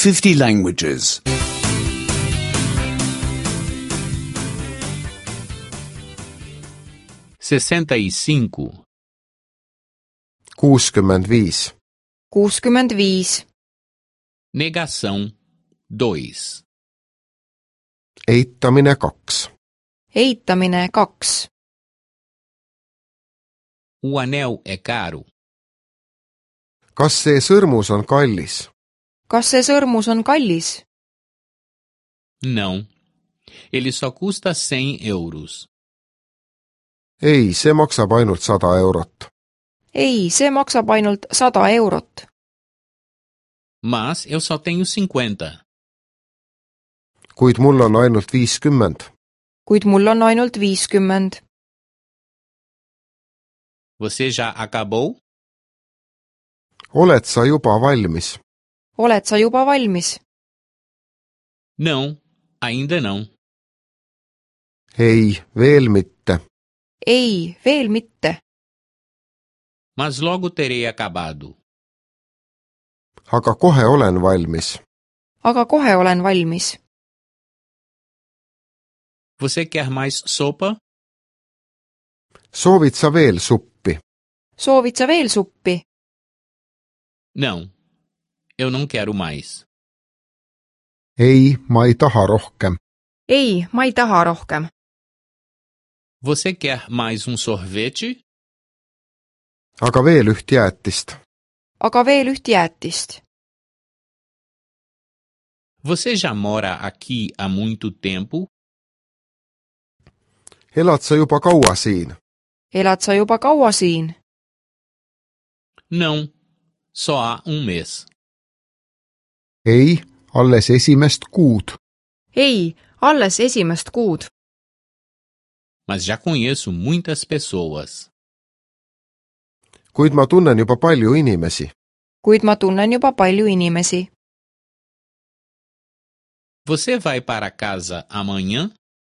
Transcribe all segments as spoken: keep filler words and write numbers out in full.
fifty languages. sessenta e cinco. kuuskümmend viis. kuuskümmend viis. Negação dois. eitamine kaks. Eitamine kaks. O anel é caro? kas see sõrmus on kallis? Kas see sõrmus on kallis? Não. Ele só custa cem euros. ei, see maksab ainult sada eurot. Ei, see maksab ainult sada eurot. Mas eu só tenho cinquenta. kuid mul on ainult viiskümmend. Kuid mul on ainult viiskümmend. Você já acabou? oled sa juba valmis? Oled sa juba valmis? Não, ainda não. ei, veel mitte. Ei, veel mitte. Mas logo terei acabado. aga kohe olen valmis. Aga kohe olen valmis. Você quer mais sopa? soovid sa veel suppi? Soovid sa veel suppi? Não, eu não quero mais. ei, ma ei taha rohkem. Ei, ma ei taha rohkem. Você quer mais um sorvete? aga veel üht jäätist. Aga veel üht jäätist. Você já mora aqui há muito tempo? elad sa juba kaua siin? Elad sa juba kaua siin? Não, só há um mês. ei, alles esimest kuud. Ei, alles esimest kuud. Mas já conheço muitas pessoas. kuid ma tunnen juba palju inimesi. Kuid ma tunnen juba palju inimesi. Você vai para casa amanhã?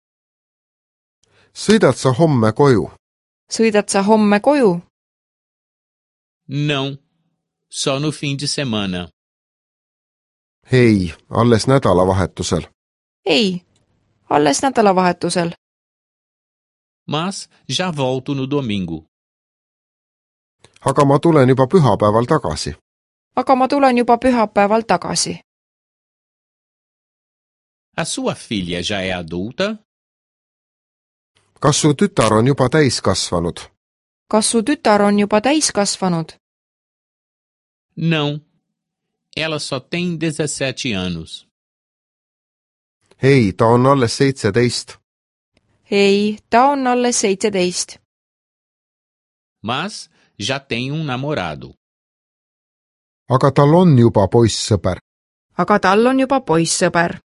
sõidad sa homme koju? Sõidad sa homme koju? Não, só no fim de semana. ei, alles nädalavahetusel. Ei, alles nädalavahetusel. Mas já volto no domingo. aga ma tulen juba pühapäeval tagasi. Aga ma tulen juba pühapäeval tagasi. A sua filha já é adulta? kas su tütar on juba täiskasvanud? Kas su tütar on juba täiskasvanud? Não, ela só tem dezessete anos. ei, ta on alles seitseteist. Ei, ta on alles seitseteist. Mas já tem um namorado. aga tal on juba poissõber. Aga tal on juba poissõber.